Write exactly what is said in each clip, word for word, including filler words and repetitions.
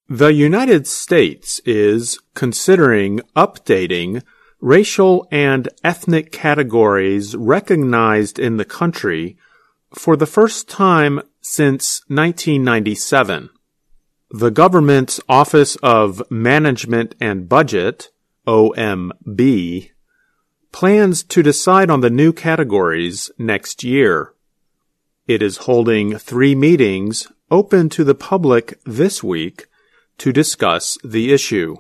The United States is considering updating racial and ethnic categories recognized in the country for the first time since nineteen ninety-seven. The government's Office of Management and Budget, O M B, plans to decide on the new categories next year. It is holding three meetings open to the public this week to discuss the issue.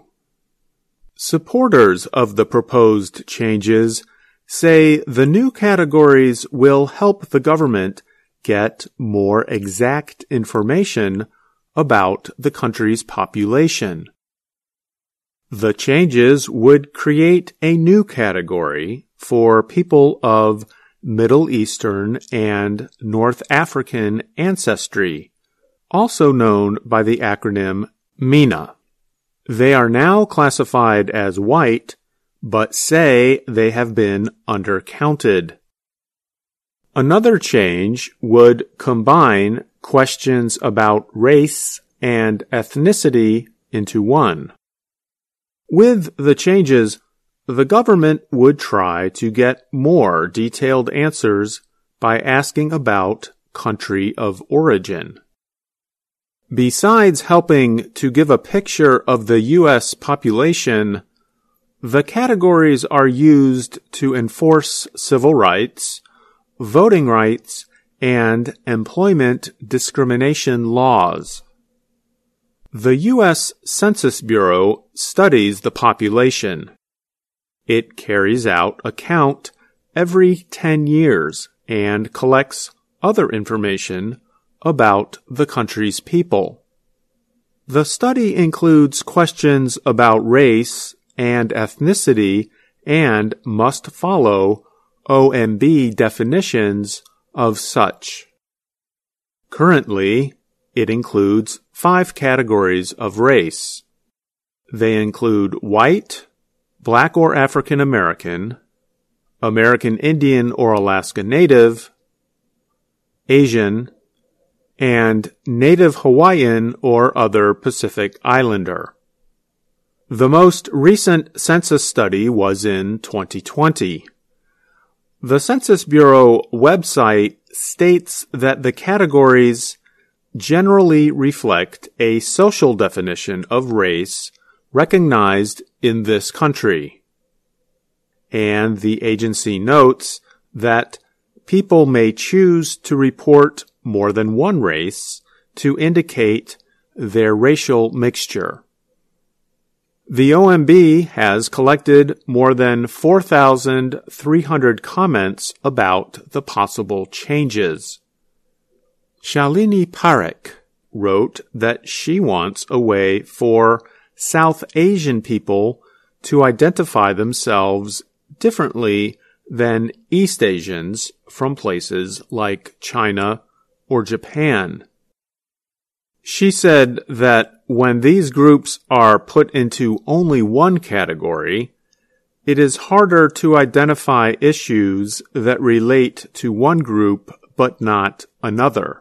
Supporters of the proposed changes say the new categories will help the government get more exact information about the country's population. The changes would create a new category for people of Middle Eastern and North African ancestry, also known by the acronym MENA. They are now classified as white, but say they have been undercounted. Another change would combine questions about race and ethnicity into one. With the changes, the government would try to get more detailed answers by asking about country of origin. Besides helping to give a picture of the U S population, the categories are used to enforce civil rights, voting rights, and employment discrimination laws. The U S Census Bureau studies the population. It carries out a count every ten years and collects other information about the country's people. The study includes questions about race and ethnicity and must follow O M B definitions of such. Currently, it includes five categories of race. They include white, black or African American, American Indian or Alaska Native, Asian, and Native Hawaiian or other Pacific Islander. The most recent census study was in twenty twenty. The Census Bureau website states that the categories generally reflect a social definition of race recognized in this country. And the agency notes that people may choose to report more than one race to indicate their racial mixture. The O M B has collected more than four thousand three hundred comments about the possible changes. Shalini Parekh wrote that she wants a way for South Asian people to identify themselves differently than East Asians from places like China or Japan. She said that when these groups are put into only one category, it is harder to identify issues that relate to one group but not another.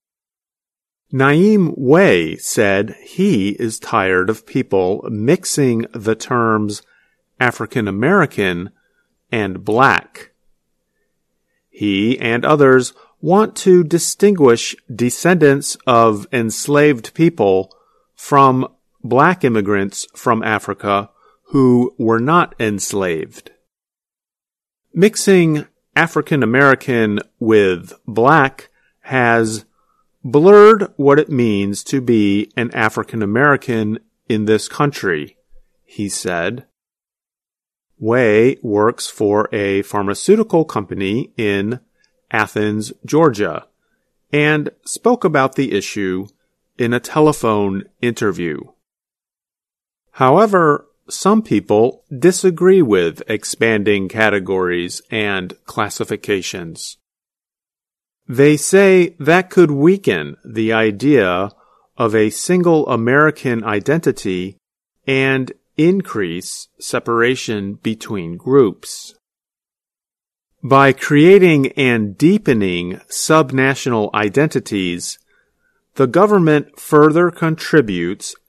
Naeem Way said he is tired of people mixing the terms African American and black. He and others want to distinguish descendants of enslaved people from black immigrants from Africa who were not enslaved. Mixing African American with black has blurred what it means to be an African American in this country, he said. Way works for a pharmaceutical company in Athens, Georgia, and spoke about the issue in a telephone interview. However, some people disagree with expanding categories and classifications. They say that could weaken the idea of a single American identity and increase separation between groups. By creating and deepening subnational identities, the government further contributes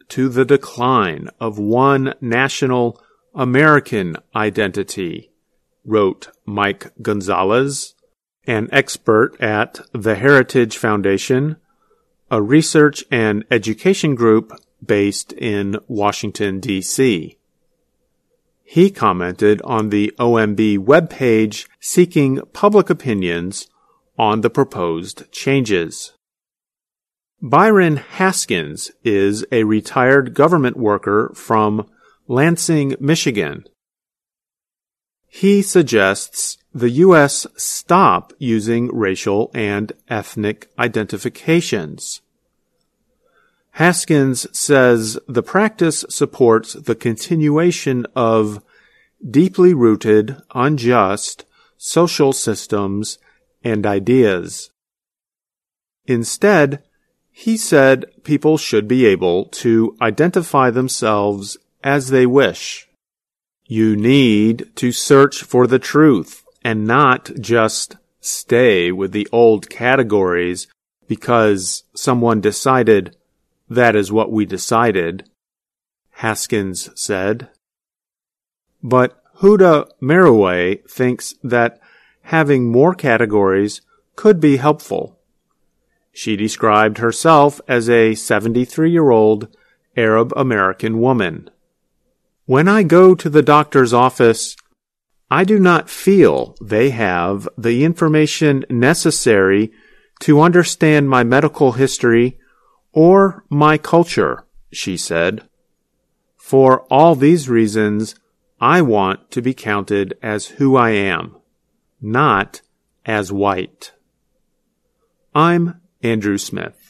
to the decline of one national American identity, wrote Mike Gonzalez, an expert at the Heritage Foundation, a research and education group based in Washington, D C He commented on the O M B webpage seeking public opinions on the proposed changes. Byron Haskins is a retired government worker from Lansing, Michigan. He suggests the U S stop using racial and ethnic identifications. Haskins says the practice supports the continuation of deeply rooted, unjust social systems and ideas. Instead, he said people should be able to identify themselves as they wish. You need to search for the truth and not just stay with the old categories because someone decided that is what we decided, Haskins said. But Huda Meruway thinks that having more categories could be helpful. She described herself as a seventy-three-year-old Arab American woman. When I go to the doctor's office, I do not feel they have the information necessary to understand my medical history or my culture, she said. For all these reasons, I want to be counted as who I am, not as white. I'm Andrew Smith.